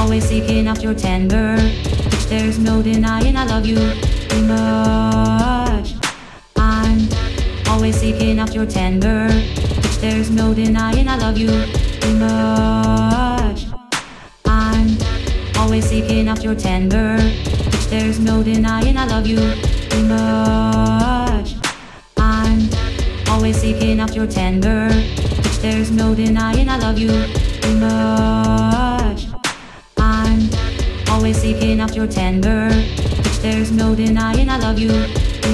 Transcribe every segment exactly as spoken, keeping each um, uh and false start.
always seeking out your tender. There's no denying I love you too much. I'm always seeking out your tender. There's no denying I love you too much. I'm always seeking out your tender. There's no denying I love you too much. I'm always seeking out your tender. There's no denying I love you too much. I'm always seeking out your tender. There's no denying I love you too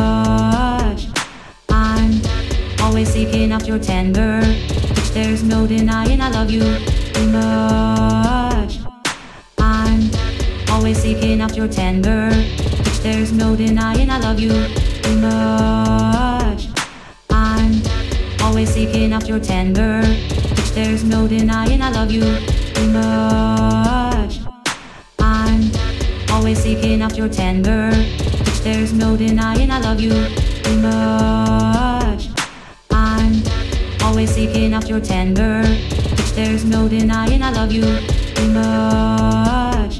much. I'm always seeking out your tender. There's no denying I love you too much. I'm always seeking out your tender. There's no denying I love you too much. I'm always seeking out your tender. There's no denying I love you too much. I'm always seeking out your tender. There's no denying I love you too much. I'm always seeking out your tender. There's no denying I love you too much.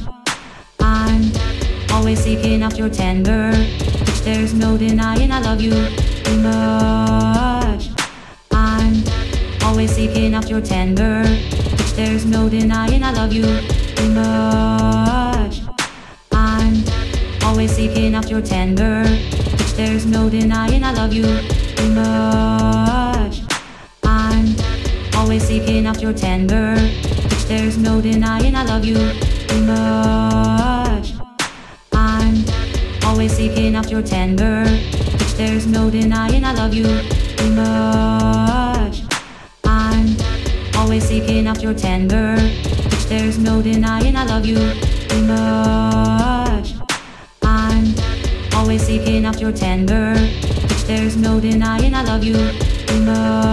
I'm always seeking out your tender. There's no denying I love you too much. I'm always seeking out your tender. There's no denying I love you too much. I'm always seeking out your tender. There's no denying I love you too much. I'm always seeking out your tender. There's no denying I love you too much. I'm always seeking out your tender. There's no denying I love you too much. I'm always seeking out your tender. There's no denying I love you too much. I'm always seeking out your tender. There's no denying I love you too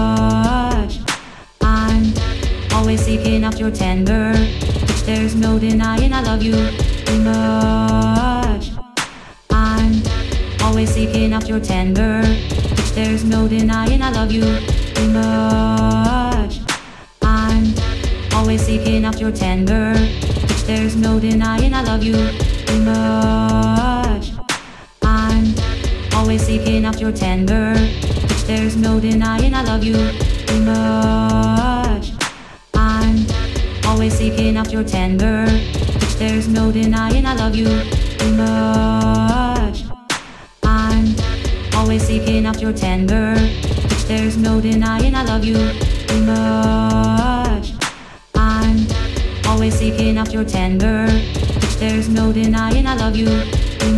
much. I'm always seeking out your tender. There's no denying I love you too much. I'm always seeking out your tender. There's no denying I love you too much. I'm always seeking out your tender. There's no denying I love you too much. I'm always seeking out your tender. There's no denying I love you too much. I'm always seeking out your tender. There's no denying I love you too much. I'm always seeking out your tender. There's no denying I love you too much. I'm always seeking out your tender. There's no denying I love you too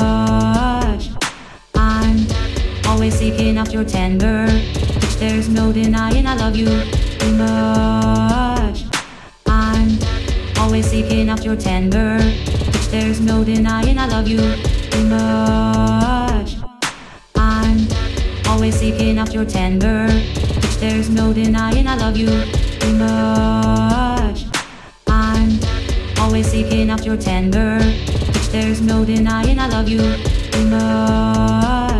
much. I'm always seeking out your tender. There's no denying I love you too much. I'm always seeking out your tender. There's no denying I love you too much. I'm always seeking out your tender. There's no denying I love you too much. I'm always seeking out your tender. There's no denying I love you too much.